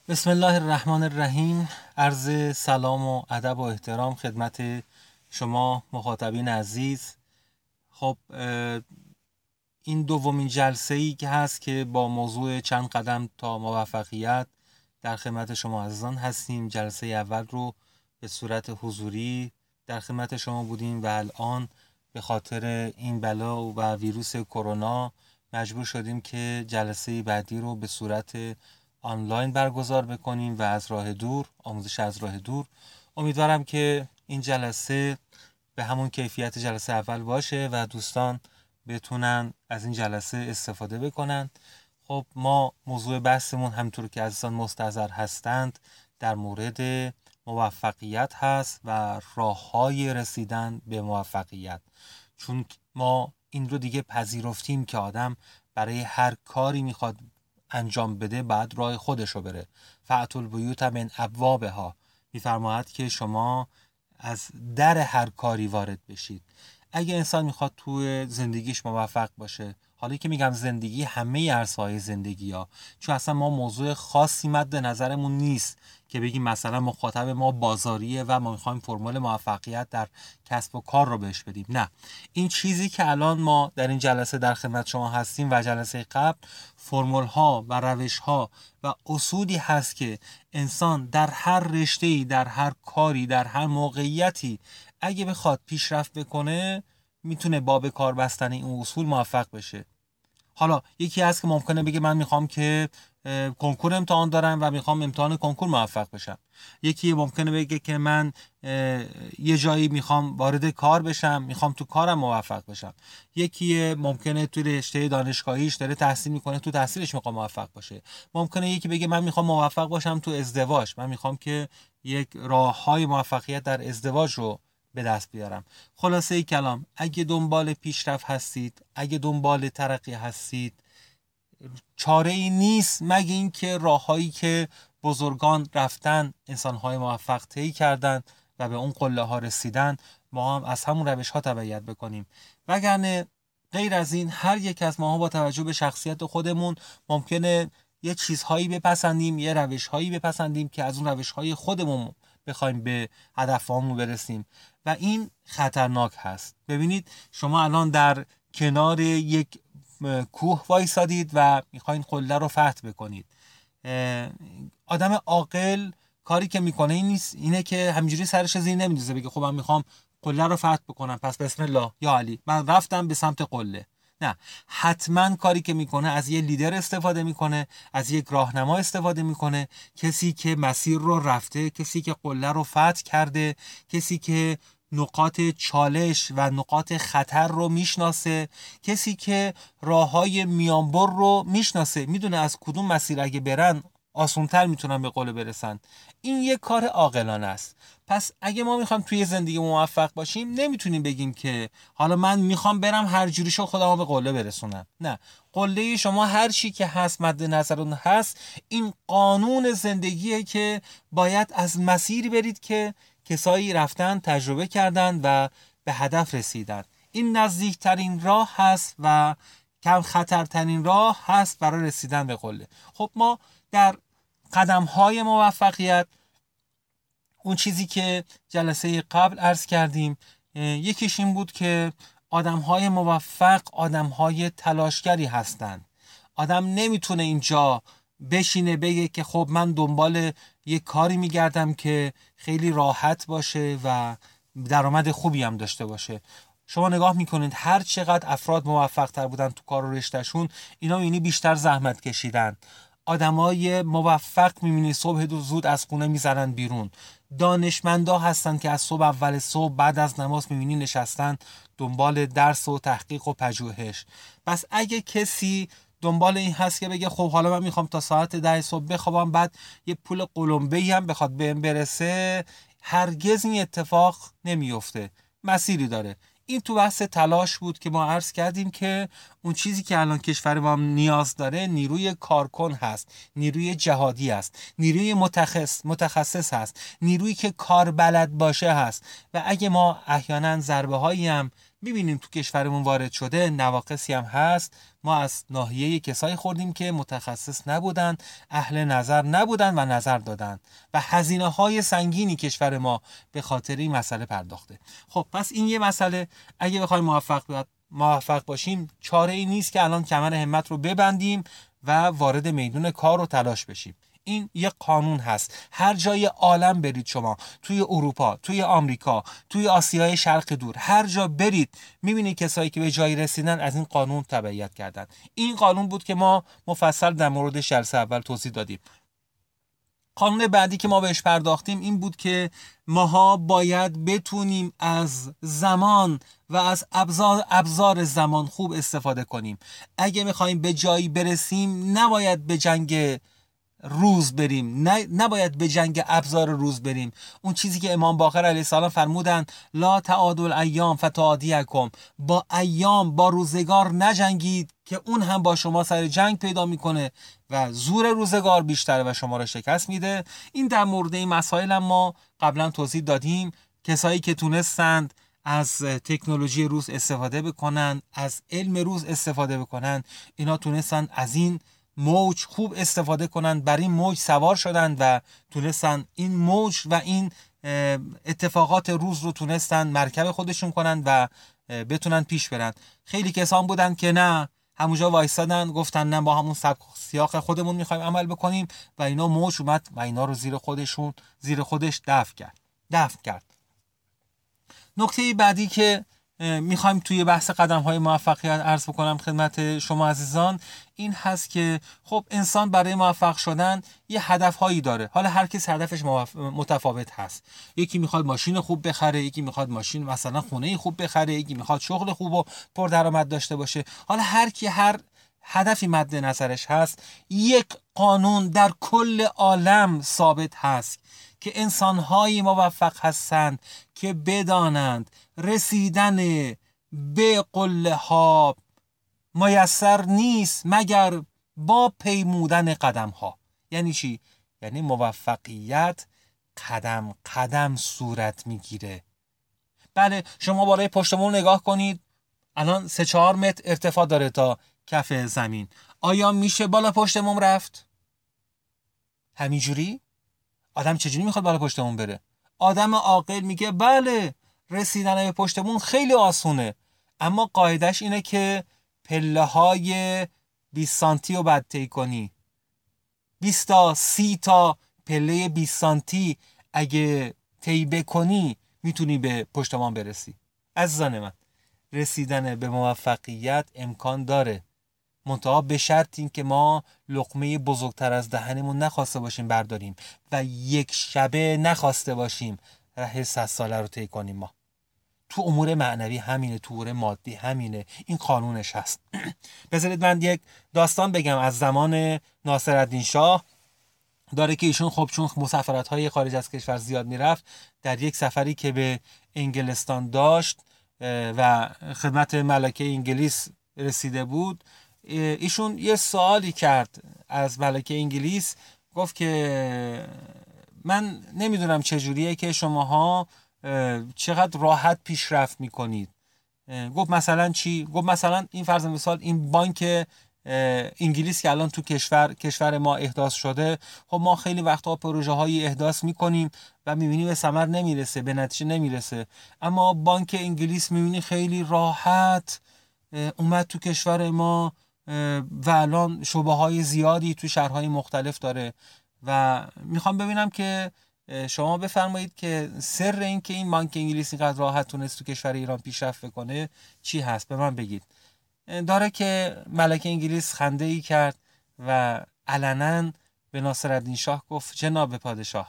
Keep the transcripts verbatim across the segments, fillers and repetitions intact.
بسم الله الرحمن الرحیم. عرض سلام و ادب و احترام خدمت شما مخاطبین عزیز. خب این دومین جلسه‌ای که هست که با موضوع چند قدم تا موفقیت در خدمت شما عزیزان هستیم. جلسه اول رو به صورت حضوری در خدمت شما بودیم و الان به خاطر این بلا و ویروس کرونا مجبور شدیم که جلسه بعدی رو به صورت آنلاین برگزار بکنیم و از راه دور، آموزش از راه دور. امیدوارم که این جلسه به همون کیفیت جلسه اول باشه و دوستان بتونن از این جلسه استفاده بکنن. خب ما موضوع بحثمون همونطور که عزیزان مستحضر هستند در مورد موفقیت هست و راه‌های رسیدن به موفقیت، چون ما این رو دیگه پذیرفتیم که آدم برای هر کاری میخواد انجام بده بعد راه خودش رو بره. فأتوا البیوت من ابوابها، میفرماید که شما از در هر کاری وارد بشید. اگه انسان میخواد توی زندگیش موفق باشه، حالا که میگم زندگی، همه عرصه‌های زندگی ها، چون اصلا ما موضوع خاصی مد نظرمون نیست که بگیم مثلا مخاطب ما بازاریه و ما میخوایم فرمول موفقیت در کسب و کار رو بهش بدیم. نه، این چیزی که الان ما در این جلسه در خدمت شما هستیم و جلسه قبل، فرمول ها و روش ها و اصولی هست که انسان در هر رشته‌ای، در هر کاری، در هر موقعیتی اگه بخواد پیشرفت بکنه میتونه با به کار بستن این اصول موفق بشه. حالا یکی هست که ممکنه بگه من میخوام که کنکور امتحان دارم و میخوام امتحان کنکور موفق بشم. یکی ممکنه بگه که من یه جایی میخوام وارد کار بشم، میخوام تو کارم موفق بشم. یکی ممکنه تو رشته دانشگاهیش داره تحصیل میکنه، تو تحصیلش میخوام موفق باشه. ممکنه یکی بگه من میخوام موفق باشم تو ازدواج، من میخوام که یک راههای موفقیت در ازدواج رو به دست بیارم. خلاصه ای کلام، اگه دنبال پیشرفت هستید، اگه دنبال ترقی هستید، چاره ای نیست مگه این که راههایی که بزرگان رفتن، انسانهای موفق طی کردن و به اون قله ها رسیدن، ما هم از همون روش ها تبعیت بکنیم. وگرنه غیر از این هر یک از ماها با توجه به شخصیت خودمون ممکنه یه چیزهایی بپسندیم، یه روشهایی بپسندیم که از اون روشهای خودمون بخوایم به هدفمون برسیم و این خطرناک هست. ببینید شما الان در کنار یک کوه وایسادید و میخواین قله رو فتح بکنید. آدم عاقل کاری که میکنه این نیست، اینه که همینجوری سرش زیر نمیندازه بگه خب من میخوام قله رو فتح بکنم پس بسم الله یا علی من رفتم به سمت قله. نه، حتما کاری که میکنه از یه لیدر استفاده میکنه، از یک راهنما استفاده میکنه، کسی که مسیر رو رفته، کسی که قله رو فتح کرده، کسی که نقاط چالش و نقاط خطر رو میشناسه، کسی که راههای میانبر رو میشناسه، میدونه از کدوم مسیر اگه برن آسان‌تر میتونن به قله برسن. این یک کار عاقلانه است. پس اگه ما میخوایم توی زندگی موفق باشیم نمیتونیم بگیم که حالا من میخوام برم هر جوری شو خودمو به قله برسونم. نه، قله شما هر چی که هست مد نظرتون هست، این قانون زندگیه که باید از مسیری برید که کسایی رفتن، تجربه کردن و به هدف رسیدن. این نزدیکترین راه هست و کم خطرترین راه هست برای رسیدن به قله. خب ما در قدم‌های موفقیت، اون چیزی که جلسه قبل عرض کردیم، یکیش این بود که آدم‌های موفق آدم‌های تلاشگری هستند. آدم نمیتونه اینجا بشینه بگه که خب من دنبال یه کاری میگردم که خیلی راحت باشه و درآمد خوبی هم داشته باشه. شما نگاه میکنید هر چقدر افراد موفق تر بودن تو کار و رشتهشون، اینا یعنی بیشتر زحمت کشیدن. آدمای موفق میبینی صبح زود از خونه میزنن بیرون. دانشمندا هستن که از صبح اول صبح بعد از نماز میبینی نشستن دنبال درس و تحقیق و پژوهش. پس اگه کسی دنبال این هست که بگه خب حالا من میخوام تا ساعت ده صبح بخوابم بعد یه پول قلمبه‌ای هم بخواد بهم برسه، هرگز این اتفاق نمیفته. مسیری داره. این تو بحث تلاش بود که ما عرض کردیم که اون چیزی که الان کشور ما نیاز داره نیروی کارکن هست، نیروی جهادی هست، نیروی متخصص متخصص هست، نیرویی که کار بلد باشه هست. و اگه ما احیانا ضربه هایی هم میبینیم تو کشورمون وارد شده، نواقصی هم هست. ما از ناحیه کسایی خوردیم که متخصص نبودن، اهل نظر نبودن و نظر دادن و هزینه های سنگینی کشور ما به خاطر این مسئله پرداخته. خب پس این یه مسئله، اگه بخوایم موفق موفق باشیم چاره ای نیست که الان کمر همت رو ببندیم و وارد میدون کار و تلاش بشیم. این یک قانون هست. هر جای عالم برید شما، توی اروپا، توی آمریکا، توی آسیای شرق دور، هر جا برید میبینید کسایی که به جایی رسیدن از این قانون تبعیت کردن. این قانون بود که ما مفصل در مورد جلسه اول توضیح دادیم. قانون بعدی که ما بهش پرداختیم این بود که ماها باید بتونیم از زمان و از ابزار ابزار زمان خوب استفاده کنیم. اگه میخوایم به جایی برسیم نباید به جنگ روز بریم، نه نباید به جنگ ابزار روز بریم. اون چیزی که امام باقر علیه السلام فرمودن لا تعادل ایام فتعادیکم، با ایام با روزگار نجنگید که اون هم با شما سر جنگ پیدا میکنه و زور روزگار بیشتره و شما رو شکست میده. این در مورد این مسائل هم ما قبلا توضیح دادیم. کسایی که تونستند از تکنولوژی روز استفاده بکنن، از علم روز استفاده بکنن، اینا تونستن از این موج خوب استفاده کنن، بر این موج سوار شدن و تونستن این موج و این اتفاقات روز رو تونستن مرکب خودشون کنن و بتونن پیش برن. خیلی کسان بودن که نه، همونجا وایسادن گفتن نه ما همون سبک سیاق خودمون میخوایم عمل بکنیم و اینا موج اومد و اینا رو زیر خودشون زیر خودش دفع کرد دفع کرد نکته بعدی که میخوایم توی بحث قدم های موفقیت عرض بکنم خدمت شما عزیزان این هست که خب انسان برای موفق شدن یه هدف هایی داره. حالا هر کس هدفش متفاوت هست. یکی میخواد ماشین خوب بخره، یکی میخواد ماشین مثلا خونه خوب بخره، یکی میخواد شغل خوب و پردرآمد داشته باشه. حالا هر کی هر هدفی مد نظرش هست، یک قانون در کل عالم ثابت هست که انسان‌های موفق هستند که بدانند رسیدن به قله ها میسر نیست مگر با پیمودن قدم ها. یعنی چی؟ یعنی موفقیت قدم قدم صورت میگیره. بله شما بالای پشتمون نگاه کنید، الان سه چهار متر ارتفاع داره تا کف زمین. آیا میشه بالا پشتمون رفت؟ همینجوری؟ آدم چجوری میخواد بالا پشتمون بره؟ آدم عاقل میگه بله رسیدن به پشتمون خیلی آسونه، اما قاعدش اینه که پله های بیست سانتی رو باید طی کنی. بیست تا سی تا پله بیست سانتی اگه طی بکنی میتونی به پشتمان برسی. عزیزان من، رسیدن به موفقیت امکان داره، منتها به شرط این که ما لقمه بزرگتر از دهنمون نخواسته باشیم برداریم و یک شبه نخواسته باشیم راه صد ساله رو طی کنیم. ما تو امور معنوی همینه، تو امور مادی همینه، این قانونش هست. بذارید من یک داستان بگم از زمان ناصرالدین شاه. داره که ایشون خب چون مسافرت‌های خارج از کشور زیاد میرفت، در یک سفری که به انگلستان داشت و خدمت ملکه انگلیس رسیده بود، ایشون یه سوالی کرد از ملکه انگلیس. گفت که من نمیدونم چجوریه که شماها چقدر راحت پیشرفت میکنید. گفت مثلا چی؟ گفت مثلا این فرض مثال این بانک انگلیس که الان تو کشور کشور ما احداث شده، خب ما خیلی وقتا پروژه های احداث میکنیم و میبینیم به ثمر نمیرسه، به نتیجه نمیرسه، اما بانک انگلیس میبینی خیلی راحت اومد تو کشور ما و الان شعبه های زیادی تو شهرهای مختلف داره. و میخوام ببینم که شما بفرمایید که سر این که این بانک انگلیس اینقدر راحت تونست تو کشور ایران پیشرفت بکنه چی هست؟ به من بگید. داره که ملکه انگلیس خنده ای کرد و علنا به ناصرالدین شاه گفت جناب پادشاه،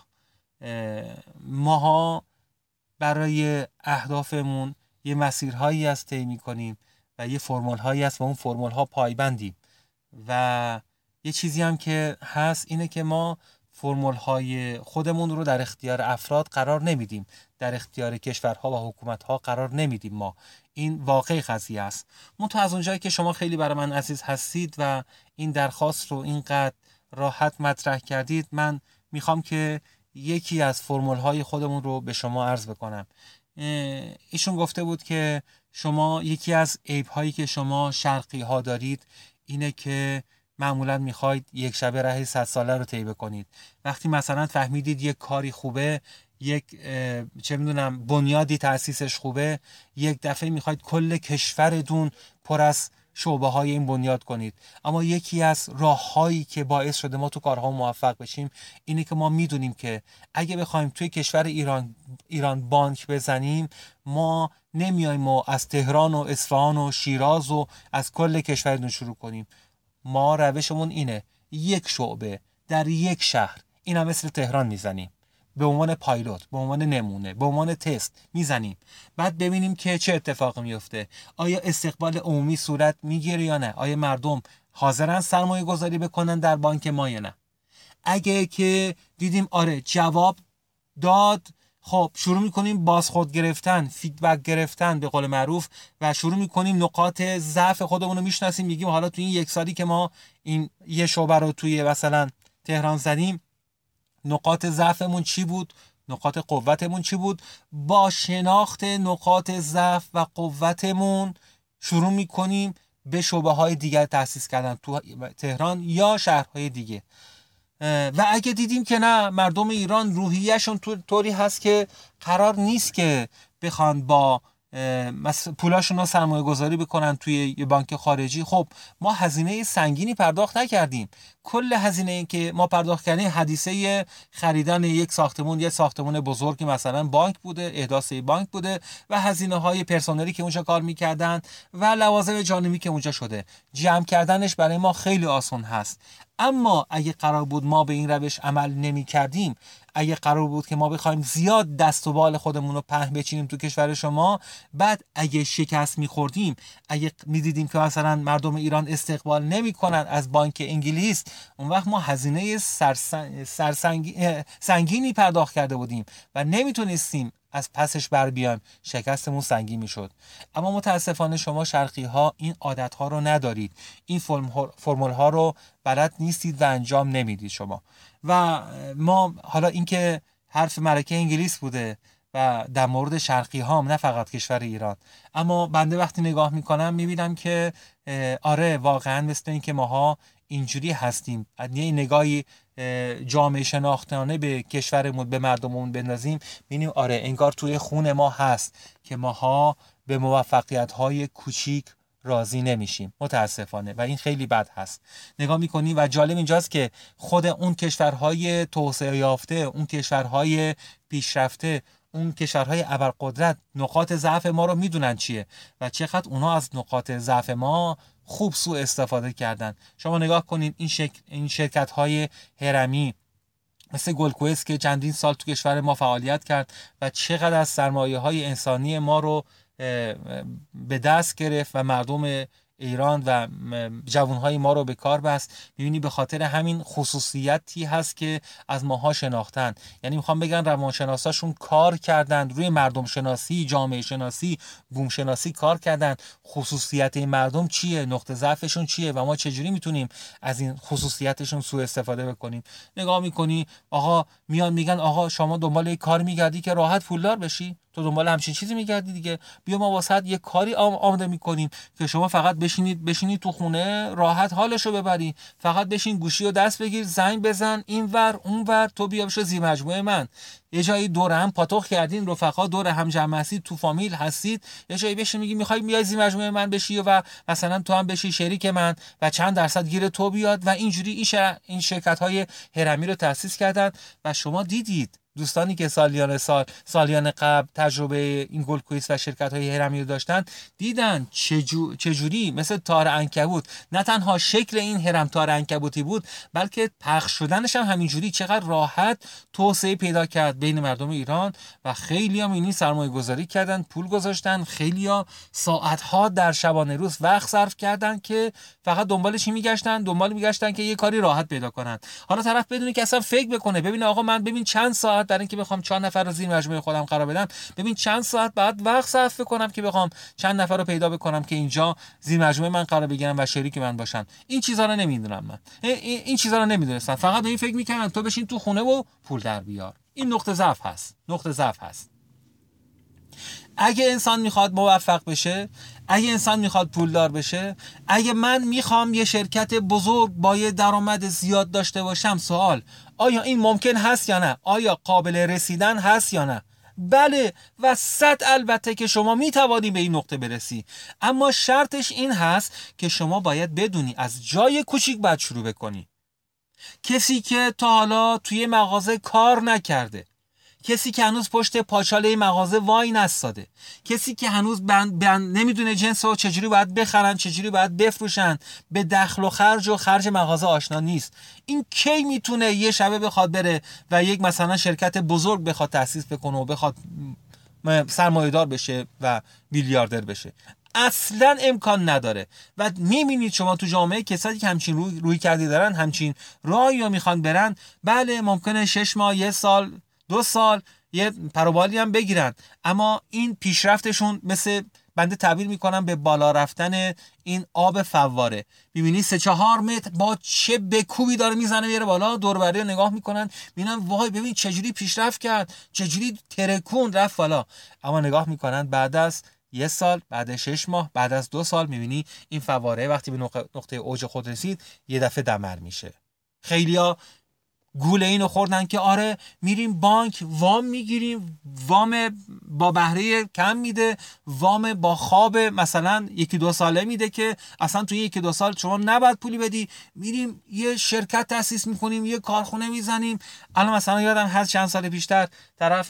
ماها برای اهدافمون یه مسیرهایی از طی می‌کنیم و یه فرمول هایی هست و اون فرمول ها پایبندیم و یه چیزی هم که هست اینه که ما فرمول های خودمون رو در اختیار افراد قرار نمیدیم، در اختیار کشورها و حکومت‌ها قرار نمیدیم. ما این واقعی قضیه است. منتها از اونجایی که شما خیلی برای من عزیز هستید و این درخواست رو اینقدر راحت مطرح کردید، من میخوام که یکی از فرمول های خودمون رو به شما عرض بکنم. ایشون گفته بود که شما یکی از عیب‌هایی که شما شرقی ها دارید اینه که معمولا میخواید یک شبه ره صد ساله رو طی بکنید. وقتی مثلا فهمیدید یک کاری خوبه، یک چه میدونم بنیادی تأسیسش خوبه، یک دفعه میخواید کل کشورتون پر از شعبه های این بنیاد کنید. اما یکی از راههایی که باعث شده ما تو کارها موفق بشیم اینه که ما میدونیم که اگه بخوایم توی کشور ایران ایران بانک بزنیم، ما نمیایم و از تهران و اصفهان و شیراز و از کل کشورتون شروع کنیم. ما روشمون اینه یک شعبه در یک شهر، اینا مثل تهران میزنیم به عنوان پایلوت، به عنوان نمونه، به عنوان تست میزنیم، بعد ببینیم که چه اتفاقی میفته. آیا استقبال عمومی صورت میگیره یا نه؟ آیا مردم حاضرن سرمایه گذاری بکنن در بانک ما یا نه؟ اگه که دیدیم آره جواب داد، خب شروع میکنیم بازخورد گرفتن، فیدبک گرفتن به قول معروف، و شروع میکنیم نقاط ضعف خودمون رو میشناسیم. میگیم حالا تو این یک سالی که ما این یه شعبه رو توی مثلا تهران زدیم، نقاط ضعفمون چی بود، نقاط قوتمون چی بود. با شناخت نقاط ضعف و قوتمون شروع میکنیم به شعبه های دیگر تأسیس کردن تو تهران یا شهرهای دیگه. و اگه دیدیم که نه، مردم ایران روحیه‌شون طوری هست که قرار نیست که بخوان با پولاشون رو سرمایه گذاری بکنن توی یه بانک خارجی، خب ما هزینه سنگینی پرداخت نکردیم. کل هزینه که ما پرداخت کردیم حدیثه خریدن یک ساختمون، یک ساختمون بزرگی مثلا بانک بوده، احداث بانک بوده، و هزینه های پرسنلی که اونجا کار میکردن و لوازم جانبی که اونجا شده. جمع کردنش برای ما خیلی آسان هست. اما اگه قرار بود ما به این روش عمل نمی کردیم، اگه قرار بود که ما بخوایم زیاد دست و بال خودمون رو پهن بچینیم تو کشور شما، بعد اگه شکست می‌خوردیم، اگه می‌دیدیم که مثلا مردم ایران استقبال نمی‌کنن از بانک انگلیس، اون وقت ما هزینه سرسنگ... سرسنگ... سنگینی پرداخت کرده بودیم و نمیتونستیم از پسش بر بیایم، شکستمون سنگین میشد. اما متاسفانه شما شرقی ها این عادت ها رو ندارید، این فرمول ها رو بلد نیستید و انجام نمیدید شما. و ما حالا اینکه حرف ملکه انگلیس بوده و در مورد شرقی ها هم، نه فقط کشور ایران، اما بنده وقتی نگاه میکنم میبینم که آره واقعا مثل این که ماها اینجوری هستیم. یه نگاهی جامعه شناختانه به کشورمون، به مردممون بندازیم، ببینیم آره انگار توی خون ما هست که ماها به موفقیت‌های کوچیک راضی نمیشیم متاسفانه، و این خیلی بد هست. نگاه میکنی و جالب اینجاست که خود اون کشورهای توسعه یافته، اون کشورهای پیشرفته، اون کشورهای ابرقدرت نقاط ضعف ما رو میدونن چیه و چقدر اونا از نقاط ضعف ما خوب سوء استفاده کردن. شما نگاه کنید این شک... این شرکت‌های هرمی مثل گلکوست که چندین سال تو کشور ما فعالیت کرد و چقدر از سرمایه‌های انسانی ما رو به دست گرفت و مردم ایران و جوانهای ما رو به کار بست. می‌بینی به خاطر همین خصوصیتی هست که از ماها شناختن. یعنی میخوام بگن روانشناساشون کار کردن روی مردم شناسی، جامعه شناسی، بوم شناسی کار کردن. خصوصیت این مردم چیه، نقطه ضعفشون چیه و ما چجوری میتونیم از این خصوصیتشون سوء استفاده بکنیم. نگاه میکنی آقا میان میگن آقا شما دنبال یک کار میگردی که راحت پولدار بشی، تو دنبال همچین چیزی میگردی دیگه، بیا ما واسط یه کاری آماده میکنیم که شما فقط بشینید بشینید تو خونه راحت حالشو ببری، فقط بشین گوشی رو دست بگیر، زنگ بزن اینور اونور، تو بیا بشو زیر مجموعه من. یه جایی دور هم پاتوق کردین، رفقا دور هم جمع هستید، تو فامیل هستید، یه جایی بشین میگی میخوای بیای زیر مجموعه من بشی و مثلا تو هم بشی شریک من و چند درصد گیر تو بیاد و اینجوری این شر... این شرکت های هرمی رو تأسیس کردن. و شما دیدید دوستانی که سالیان سال سالیان قبل تجربه این گلکویست و شرکت‌های هرمی رو داشتن، دیدن چجو چجوری مثل تار عنکبوت نه تنها شکل این هرم تار عنکبوتی بود، بلکه پخش شدنش هم همینجوری چقدر راحت توسعه پیدا کرد بین مردم ایران و خیلی‌ها اینی سرمایه گذاری کردن، پول گذاشتن، خیلی‌ها ساعت‌ها در شبانه روز وقت صرف کردن که فقط دنبال چی میگشتن، دنبال میگشتن که یه کاری راحت پیدا کنن. حالا طرف بدونی که اصلا فکر بکنه، ببین آقا من ببین چند ساعت در اینکه بخوام چند نفر رو زیر مجموعه خودم قرار بدم، ببین چند ساعت بعد وقت صرف کنم که بخوام چند نفر رو پیدا بکنم که اینجا زیر مجموعه من قرار بگیرن و شریک من باشن. این چیزا رو نمیدونم من، این, این چیزا رو نمیدونستم، فقط به این فکر میکردن تو بشین تو خونه و پول در بیار. این نقطه ضعف هست، نقطه ضعف هست. اگه انسان میخواد موفق بشه، اگه انسان میخواد پولدار بشه، اگه من میخوام یه شرکت بزرگ با یه درآمد زیاد داشته باشم، سوال آیا این ممکن هست یا نه؟ آیا قابل رسیدن هست یا نه؟ بله و صد البته که شما میتوانی به این نقطه برسی، اما شرطش این هست که شما باید بدونی از جای کوچیک باید شروع بکنی. کسی که تا حالا توی مغازه کار نکرده، کسی که هنوز پشت پاچاله مغازه وای نستاده، کسی که هنوز بند بند نمیدونه جنس رو چجوری باید بخرن، چجوری باید بفروشن، به دخل و خرج و خرج مغازه آشنا نیست، این کی میتونه یه شبه بخواد بره و یک مثلا شرکت بزرگ بخواد تأسیس بکنه و بخواد سرمایه‌دار بشه و میلیاردر بشه؟ اصلا امکان نداره. و میبینید شما تو جامعه کسایی که همچین روی, روی کردی دارن، همچین راهی رو میخوان برن، بله ممکنه شش ماه، یه سال، دو سال یه پروبالی هم بگیرن، اما این پیشرفتشون مثل بنده تعبیر میکنم به بالا رفتن این آب فواره. میبینی سه چهار متر با چه بکوبی داره میزنه میره بالا، دور و بری رو نگاه میکنن، میبینن وای ببین چجوری پیشرفت کرد، چجوری ترکون رفت بالا. اما نگاه میکنن بعد از یه سال، بعد از شش ماه، بعد از دو سال، میبینی این فواره وقتی به نقطه اوج خود رسید یه دفعه دمر میشه. خیلیا گول اینو خوردن که آره میریم بانک وام میگیریم، وام با بهره کم میده، وام با خواب مثلا یکی دو ساله میده که اصلا توی یکی دو سال شما نباید پولی بدی، میریم یه شرکت تأسیس میکنیم، یه کارخونه میزنیم. الان مثلا یادم هست چند سال پیشتر طرف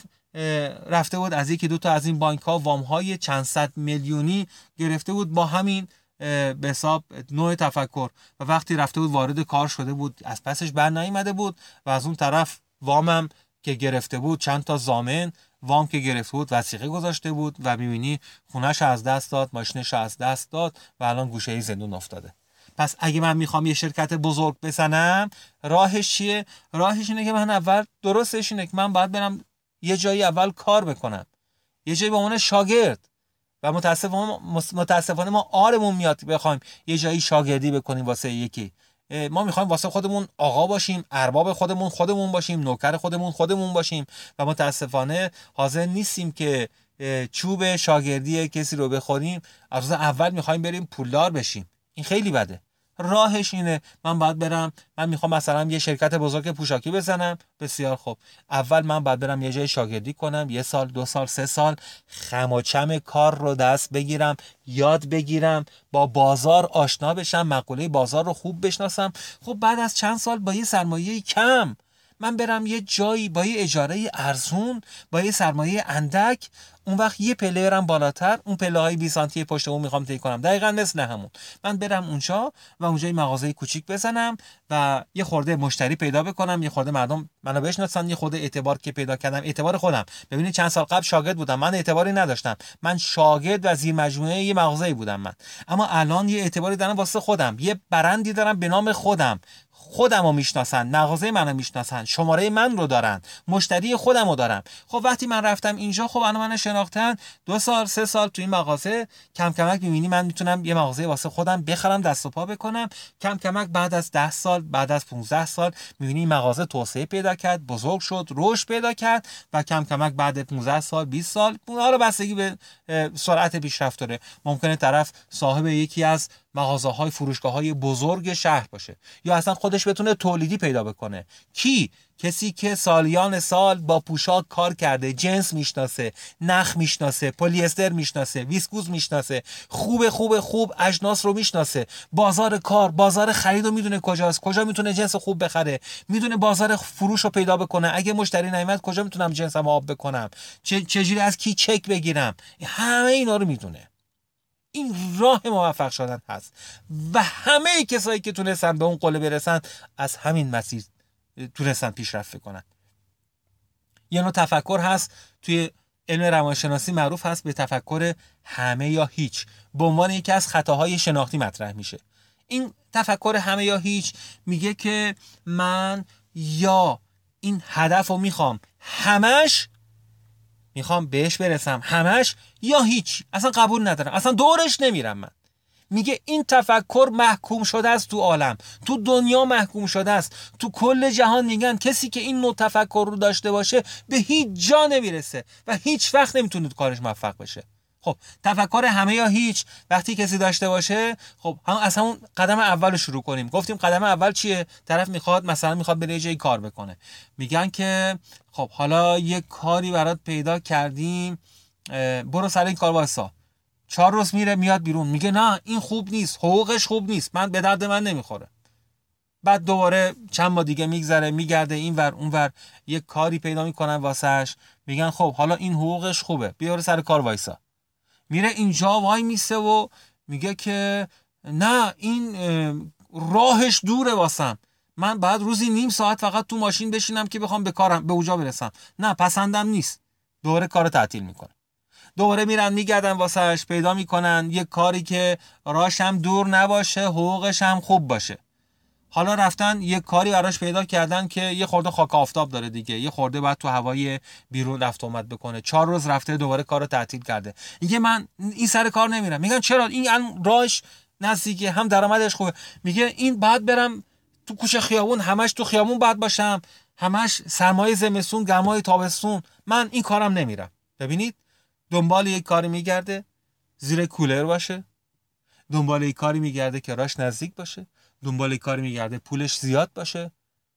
رفته بود از یکی دو تا از این بانک ها وام های چند صد میلیونی گرفته بود با همین به حساب نوع تفکر، و وقتی رفته بود وارد کار شده بود از پسش بر نیامده بود و از اون طرف وامم که گرفته بود چند تا ضامن وام که گرفته بود وثیقه گذاشته بود و می‌بینی خونه‌ش از دست داد، ماشینش از دست داد و الان گوشه زندون افتاده. پس اگه من میخوام یه شرکت بزرگ بزنم، راهش چیه؟ راهش اینه که من اول درستش اینه که من باید برم یه جایی اول کار بکنم، یه جایی به عنوان شاگرد. و متاسفانه متاسفانه ما آرمون میاد بخوایم یه جایی شاگردی بکنیم واسه یکی. ما میخوایم واسه خودمون آقا باشیم، ارباب خودمون خودمون باشیم، نوکر خودمون خودمون باشیم و متاسفانه حاضر نیستیم که چوب شاگردی کسی رو بخوریم. از روز اول میخوایم بریم پولدار بشیم. این خیلی بده. راهش اینه من باید برم، من میخوام مثلا یه شرکت بزرگ پوشاکی بزنم، بسیار خوب، اول من باید برم یه جای شاگردی کنم، یه سال، دو سال، سه سال خم و چم کار رو دست بگیرم، یاد بگیرم، با بازار آشنا بشم، مقوله بازار رو خوب بشناسم. خب بعد از چند سال با یه سرمایه کم من برم یه جایی با یه اجاره ارزون، با یه سرمایه اندک، اون وقت یه پله برم بالاتر، اون پله های بیست سانتی پشت اون میخوام طی کنم، دقیقاً مثل همون من برم اونجا و اونجا یه مغازه کوچیک بزنم و یه خورده مشتری پیدا بکنم، یه خورده مردم منو بشناسن، یه خورده اعتبار که پیدا کردم، اعتبار خودم. ببینید چند سال قبل شاگرد بودم، من اعتباری نداشتم، من شاگرد و زیر مجموعه یه مغازه‌ای بودم من، اما الان یه اعتباری دارم واسه خودم، یه برندی دارم به نام خودم، خودم رو میشناسن، مغازه منو میشناسن، شماره من رو دارن، مشتری خودم رو دارم. خب وقتی من رفتم اینجا، خب الان من شناختن، دو سال سه سال تو این مغازه، کم کمک میبینی من میتونم یه مغازه واسه خودم بخرم، دست و پا بکنم. کم کمک بعد از ده سال، بعد از پانزده سال میبینی این مغازه توسعه پیدا کرد، بزرگ شد، رشد پیدا کرد و کم کمک بعد پانزده سال، بیست سال، حالا بستگی به سرعت پیشرفت داره، ممکنه طرف صاحب یکی از مغازه‌های فروشگاه‌های بزرگ شهر باشه یا اصلا خودش بتونه تولیدی پیدا بکنه. کی؟ کسی که سالیان سال با پوشاک کار کرده، جنس میشناسه، نخ میشناسه، پلی استر میشناسه، ویسکوز میشناسه، خوب خوب خوب اجناس رو میشناسه، بازار کار، بازار خرید رو میدونه کجاست، کجا میتونه جنس خوب بخره، میدونه بازار فروش رو پیدا بکنه، اگه مشتری نیامد کجا میتونم جنسمو آب بکنم، چه چجوری از کی چک بگیرم، همه اینا رو میدونه. این راه موفق شدن هست و همه کسایی که تونستن به اون قله برسن از همین مسیر تونستن پیشرفت کنن. یه نوع تفکر هست توی علم روانشناسی معروف هست به تفکر همه یا هیچ، به عنوان یکی از خطاهای شناختی مطرح میشه. این تفکر همه یا هیچ میگه که من یا این هدف رو میخوام همش میخوام بهش برسم همش، یا هیچ، اصلا قبول ندارم، اصلا دورش نمیرم من. میگه این تفکر محکوم شده است تو عالم، تو دنیا محکوم شده است، تو کل جهان میگن کسی که این نوع تفکر رو داشته باشه به هیچ جا نمیرسه و هیچ وقت نمیتونه تو کارش موفق بشه. خب تفکر همه یا هیچ وقتی کسی داشته باشه، خب هم از همون قدم اول شروع کنیم. گفتیم قدم اول چیه؟ طرف میخواد مثلا میخواد بره جای کار بکنه، میگن که خب حالا یک کاری برات پیدا کردیم، برو سر این کار واسا. چهار روز میره میاد بیرون میگه نه این خوب نیست، حقوقش خوب نیست، من به درد من نمیخوره. بعد دوباره چند ماه دیگه میگذره، میگرده اینور اونور، یک کاری پیدا میکنن واسش، میگن خب حالا این حقوقش خوبه، بیا سر کار وایسا. میره اینجا وای میسه و میگه که نه این راهش دوره واسم، من بعد روزی نیم ساعت فقط تو ماشین بشینم که بخوام به کارم به اونجا برسم، نه پسندم نیست. دوباره کار تعطیل میکنه. دوباره میرن میگردن واسهش، پیدا میکنن یک کاری که راهش هم دور نباشه، حقوقش هم خوب باشه. حالا رفتن یک کاری براش پیدا کردن که یه خورده خاک آفتاب داره دیگه، یه خورده باید تو هوای بیرون رفت اومد بکنه. چهار روز رفته دوباره کارو تعطیل کرده. میگه من این سر کار نمیرم. میگن چرا؟ این راهش نزدیکه، هم درآمدش خوبه. میگه این بعد برم تو کوچه خیابون، همش تو خیابون بعد باشم، همش سرمایه زمستون گرمای تابستون، من این کارم نمیرم. ببینید دنبال یک کاری میگرده زیر کولر باشه، دنبال یک کاری میگرده که راش نزدیک باشه، دنبال یک کاری میگرده پولش زیاد باشه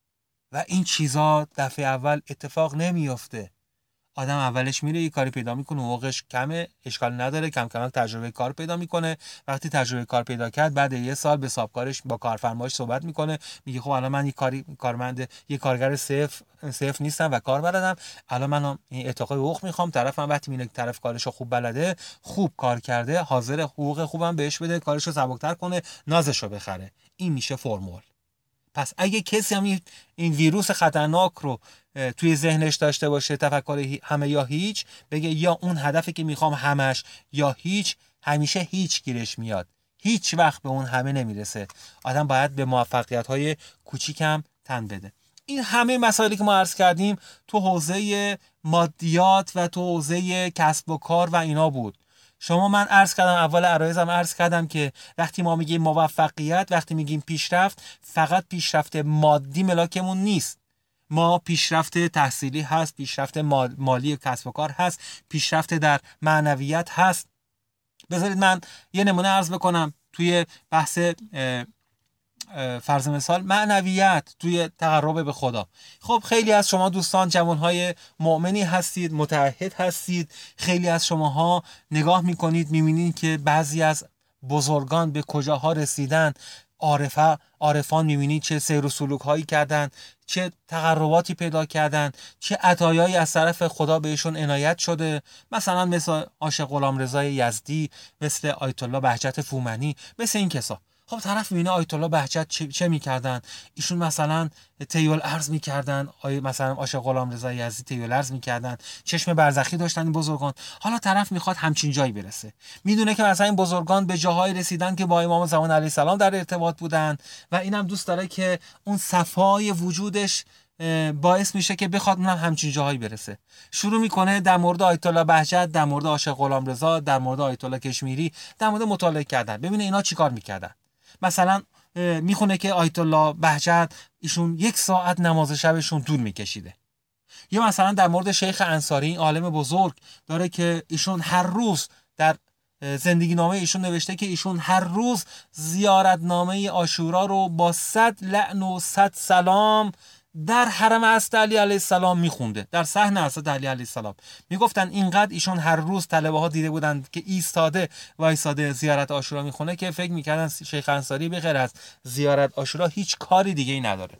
و این چیزا دفعه اول اتفاق نمیافته. آدم اولش میره یه کاری پیدا میکنه، حقوقش کمه، اشکال نداره، کم کم تجربه کار پیدا میکنه. وقتی تجربه کار پیدا کرد بعد یه سال به صاحبکارش با کارفرماش صحبت میکنه، میگه خب الان من یه کاری کارمند یه کارگر صفر صفر نیستم و کار بلدم، الان من این اتاقای حقوق میخوام. طرفم وقتی میره طرف کارشو خوب بلده، خوب کار کرده، حاضر حقوق خوبم بهش بده، کارشو سبک‌تر کنه، نازشو بخره. این میشه فرمول. پس اگه کسی هم این ویروس خطرناک رو توی ذهنش داشته باشه، تفکر همه یا هیچ، بگه یا اون هدفی که میخوام همش یا هیچ، همیشه هیچ گیرش میاد، هیچ وقت به اون همه نمیرسه. آدم باید به موفقیت‌های کوچیکم تن بده. این همه مسائلی که ما عرض کردیم تو حوزه مادیات و تو حوزه کسب و کار و اینا بود. شما من عرض کردم اول عرایزم عرض کردم که وقتی ما میگیم موفقیت، وقتی میگیم پیشرفت، فقط پیشرفت مادی ملاکمون نیست. ما پیشرفت تحصیلی هست، پیشرفت مالی و کسب و کار هست، پیشرفت در معنویت هست. بذارید من یه نمونه عرض بکنم توی بحث فرض مثال معنویت، توی تقرب به خدا. خب خیلی از شما دوستان جوانهای مؤمنی هستید، متعهد هستید. خیلی از شماها نگاه میکنید میبینید که بعضی از بزرگان به کجاها رسیدن، عارفه عارفان میبینید چه سیر و سلوک هایی کردن، چه تقرباتی پیدا کردن، چه عطایایی از طرف خدا بهشون عنایت شده. مثلا مثل عاشق غلامرضا یزدی، مثل آیت الله بهجت فومنی، مثل این کسا. خب طرف میبینه آیت الله بهجت چه, چه میکردن؟ ایشون مثلا تیول ارز میکردن، آی مثلا عاشق غلامرضا یزدی تیول ارز میکردن، چشم برزخی داشتن این بزرگان. حالا طرف میخواد همچین جایی برسه، میدونه که مثلا این بزرگان به جاهای رسیدن که با امام زمان علیه السلام در ارتباط بودن و اینم دوست داره که اون صفای وجودش باعث میشه که بخواد اونم همچین جاهایی برسه. شروع میکنه در مورد آیت الله بهجت، در مورد عاشق غلامرضا، در مورد آیت الله کشمیری، در مورد مطالعه کردن، ببینه اینا چیکار میکردن. مثلا میخونه که آیت الله بهجت ایشون یک ساعت نماز شبشون طول میکشیده. یا مثلا در مورد شیخ انصاری، این عالم بزرگ، داره که ایشون هر روز در زندگی نامه ایشون نوشته که ایشون هر روز زیارت نامه عاشورا رو با صد لعن و صد سلام در حرم حضرت علی علیه السلام میخونده، در صحن حضرت علی علیه السلام. میگفتن اینقدر ایشون هر روز طلبه ها دیده بودن که ایستاده وایساده زیارت عاشورا میخونه که فکر میکردن شیخ انصاری به غیر از زیارت عاشورا هیچ کاری دیگه ای نداره.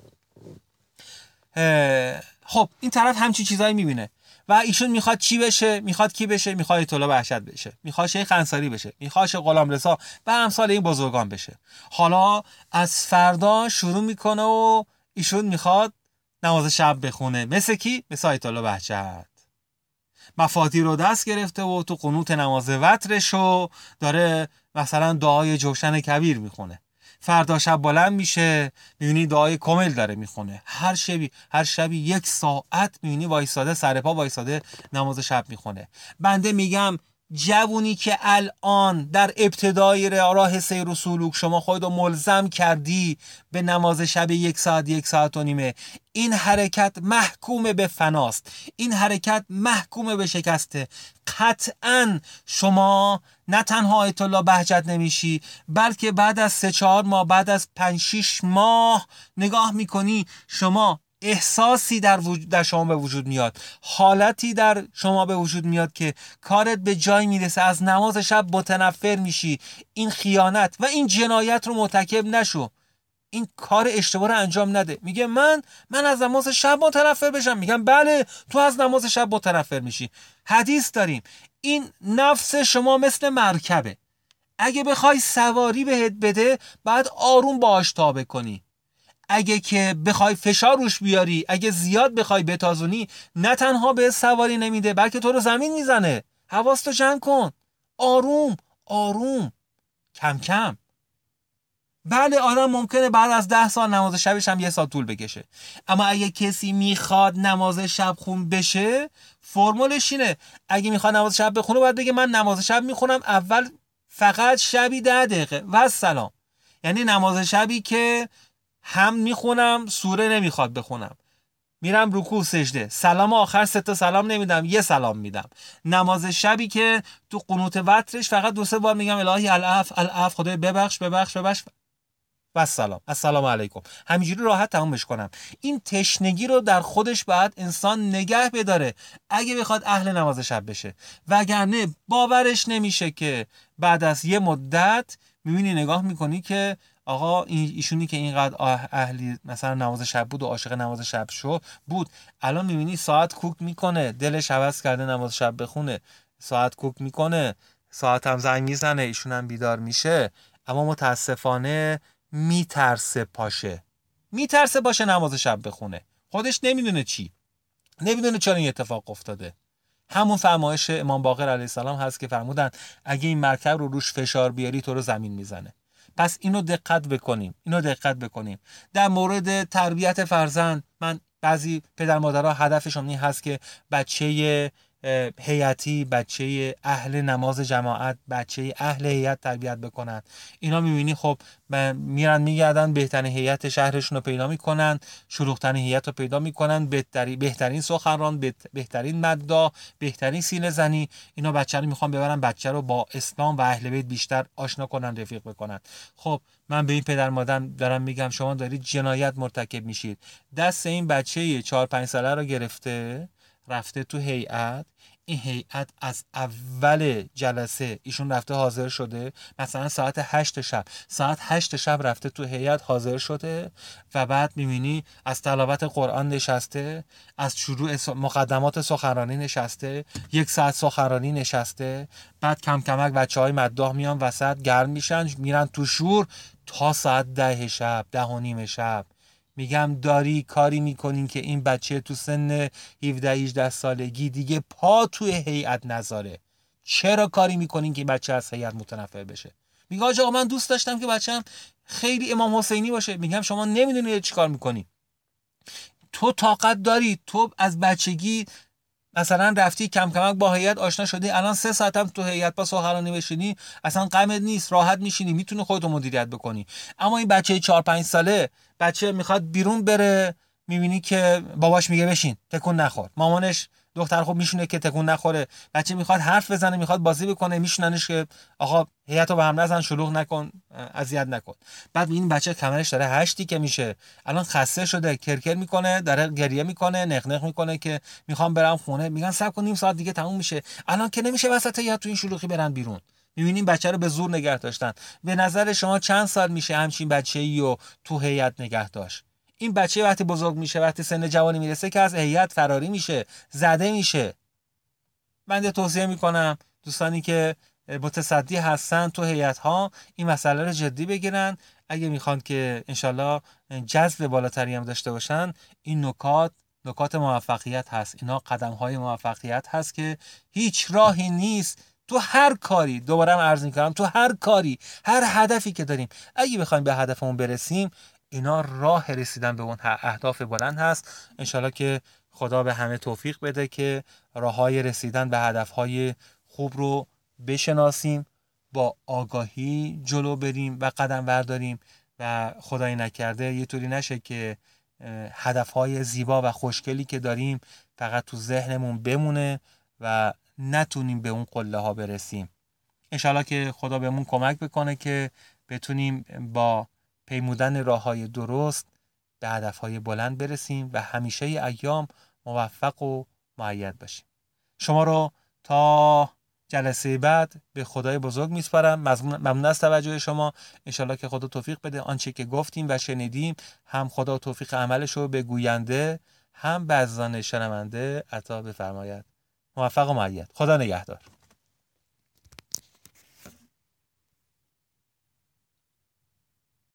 خب این طرف همچین چیزایی میبینه و ایشون میخواد چی بشه؟ میخواد کی بشه؟ میخواد آیت الله بهجت بشه، میخواد شیخ انصاری بشه، میخواد شیخ غلامرضا و امثال این بزرگان بشه. حالا از فردا شروع میکنه و ایشون میخواد نماز شب بخونه، مثل کی؟ مثل آیت الله بهجت. مفاتیح رو دست گرفته و تو قنوت نماز وترشو داره مثلا دعای جوشن کبیر میخونه. فردا شب بلند میشه، میبینی دعای کامل داره میخونه. هر شبی هر شبی یک ساعت میبینی وایساده سر پا وایساده نماز شب میخونه. بنده میگم جوونی که الان در ابتدای راه سیر و سلوک شما خودت رو ملزم کردی به نماز شب یک ساعت یک ساعت و نیمه، این حرکت محکوم به فناست، این حرکت محکوم به شکسته. قطعا شما نه تنها آیت الله بهجت نمیشی، بلکه بعد از سه چهار ماه، بعد از پنج شیش ماه نگاه میکنی شما احساسی در, وجود در شما به وجود میاد، حالتی در شما به وجود میاد که کارت به جای میرسه، از نماز شب متنفر میشی. این خیانت و این جنایت رو مرتکب نشو، این کار اشتباه رو انجام نده. میگه من من از نماز شب متنفر بشم؟ میگم بله، تو از نماز شب متنفر میشی. حدیث داریم این نفس شما مثل مرکبه، اگه بخوای سواری بهت بده بعد آروم باهاش تابع کنی. اگه که بخوای فشار روش بیاری، اگه زیاد بخوای بتازونی، نه تنها به سواری نمیده بلکه تو رو زمین میزنه. حواستو جمع کن، آروم آروم، کم کم. بله آدم ممکنه بعد از ده سال نماز شبش هم یه سال طول بکشه، اما اگه کسی میخواد نماز شب خون بشه، فرمولش اینه اگه میخواد نماز شب بخونه باید بگه من نماز شب میخونم اول فقط شبی ده دقیقه و سلام. یعنی نماز شبی که هم میخونم سوره نمیخواد بخونم، میرم رکوع سجده، سلام آخر سه تا سلام نمیدم، یه سلام میدم. نماز شبی که تو قنوت وترش فقط دو سه بار میگم الهی العفو العفو، خدای ببخش ببخش ببخش و سلام السلام علیکم، همینجوری راحت تمومش کنم. این تشنگی رو در خودش باید انسان نگه بداره اگه بخواد اهل نماز شب بشه، وگرنه باورش نمیشه که بعد از یه مدت میبینی نگاه میکنی که آقا این ایشونی که اینقدر اهلی مثلا نماز شب بود و عاشق نماز شب شو بود، الان میبینی ساعت کوک میکنه، دلش هوس کرده نماز شب بخونه، ساعت کوک میکنه، ساعت هم زنگ میزنه، ایشون هم بیدار میشه، اما متاسفانه میترسه پاشه میترسه باشه نماز شب بخونه. خودش نمیدونه چی، نمیدونه چرا این اتفاق افتاده. همون فرمایش امام باقر علیه السلام هست که فرمودن اگه این مرکب رو روش فشار بیاری تو رو زمین میزنه. پس اینو دقت بکنیم، اینو دقت بکنیم. در مورد تربیت فرزند، من بعضی پدر مادرها هدفشون این هست که بچه هیئتی، بچه اهل نماز جماعت، بچه اهل هیئت تربیت بکنن. اینا میبینی خب میرن میگردن بهترین هیئت شهرشون رو پیدا میکنن، شلوغ‌ترین هیئت رو پیدا میکنن، بهترین بهترین سخنران، بهترین مداح، بهترین سینه زنی. اینا بچه رو میخوان ببرن بچه رو با اسلام و اهل بیت بیشتر آشنا کنن، رفیق بکنن. خب من به این پدر مادر دارم میگم شما دارید جنایت مرتکب میشید. دست این بچه چهار پنج ساله رو گرفته رفته تو هیئت، این هیئت از اول جلسه ایشون رفته حاضر شده، مثلا ساعت هشت شب ساعت هشت شب رفته تو هیئت حاضر شده و بعد میبینی از تلاوت قرآن نشسته، از شروع مقدمات سخنرانی نشسته، یک ساعت سخنرانی نشسته، بعد کم کمک بچه های مداح میان وسط گرم میشن میرن تو شور تا ساعت ده شب ده و نیم شب. میگم داری کاری میکنین که این بچه تو سن هفده هجده سالگی دیگه پا توی هیئت نذاره. چرا کاری میکنین که بچه از هیئت متنفر بشه؟ میگه آقا من دوست داشتم که بچه‌م خیلی امام حسینی باشه. میگم شما نمیدونید چی کار میکنی. تو طاقت داری، تو از بچگی مثلا رفتی کم کمک با هیئت آشنا شدی، الان سه ساعت هم تو هیئت با سخنرانی بشینی اصلا غمت نیست، راحت میشینی، میتونی خودتو مدیریت بکنی. اما این بچه چهار پنج ساله بچه میخواد بیرون بره، میبینی که باباش میگه بشین تکون نخور، مامانش دختر خب میشونه که تکون نخوره، بچه میخواد حرف بزنه میخواد بازی بکنه میشوننش که آقا هیئتو به هم نزن، شلوغ نکن، اذیت نکن. بعد این بچه کمرش داره هشتی که میشه، الان خسته شده، کرکر میکنه، داره گریه میکنه، نخنخ میکنه که میخوام برم خونه. میگن صبر کن نیم ساعت دیگه تموم میشه، الان که نمیشه وسط هیئت تو این شلوغی برن بیرون. میبینیم بچه رو به زور نگه داشتن. به نظر شما چند سال میشه همچین بچه‌ای رو تو هیئت نگه داشت؟ این بچه وقتی بزرگ میشه، وقتی سن جوانی میرسه که از هیئت فراری میشه، زده میشه. من توصیه میکنم دوستانی که متصدی هستن تو هیئت ها این مسئله رو جدی بگیرن. اگه میخوان که انشالله جذب بالاتری هم داشته باشن، این نکات نکات موفقیت هست، اینا قدم های موفقیت هست که هیچ راهی نیست. تو هر کاری، دوباره هم عرض میکنم، تو هر کاری، هر هدفی که داریم، اگه بخوایم به هدفمون برسیم، اینا راه رسیدن به اون اهداف بلند هست. انشالله که خدا به همه توفیق بده که راههای رسیدن به هدفهای خوب رو بشناسیم، با آگاهی جلو بریم و قدم برداریم و خدای نکرده یه طوری نشه که هدفهای زیبا و خوشگلی که داریم فقط تو ذهنمون بمونه و نتونیم به اون قله ها برسیم. انشالله که خدا بهمون کمک بکنه که بتونیم با پیمودن راههای درست به هدفهای بلند برسیم و همیشه ایام موفق و مؤید باشیم. شما رو تا جلسه بعد به خدای بزرگ میسپارم. ممنون از توجه شما. انشالله که خدا توفیق بده آنچه که گفتیم و شنیدیم هم خدا توفیق عملش رو به گوینده هم به عزیزان شنونده عطا بفرماید. موفق و مؤید. خدا نگهدار.